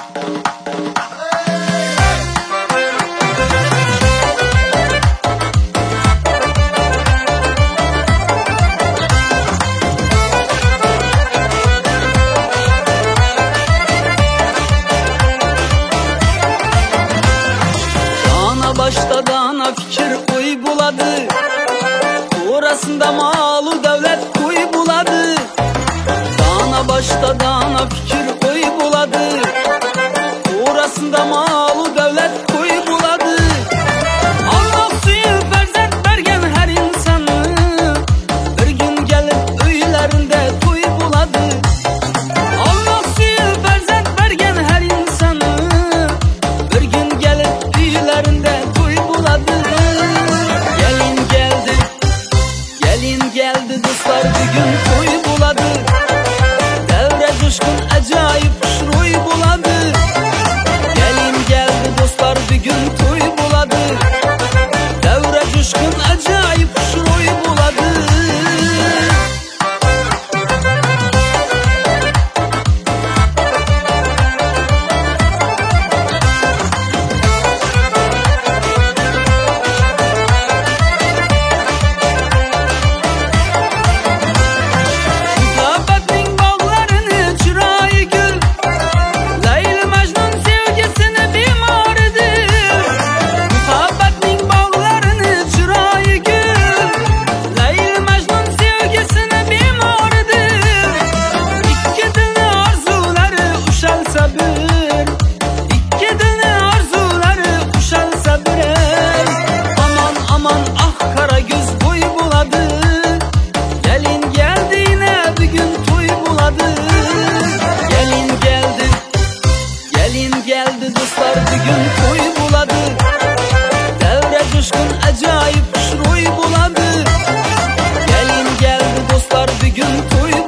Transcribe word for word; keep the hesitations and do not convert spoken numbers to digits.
Başta dana fikir koy buladı, orasında malı devlet koy buladı. Dana başta dana fikir koy buladı, orasında malı devlet koy buladı. Allah suyu berzent bergen her insanı, bir gün gelip öylerinde toy buladı. Allah suyu berzent bergen her insanı, bir gün gelip öylerinde gelin geldi, gelin geldi dostlar bugün toy buladı. Devre coşkun acayip şuruy buladı. Gelin geldi dostlar bugün toy buladı. Devre coşkun acayip şuruy buladı. Geldi dostlar bugün toy buladı. Devre coşkun acayip şuruy buladı. Gelin geldi dostlar bugün toy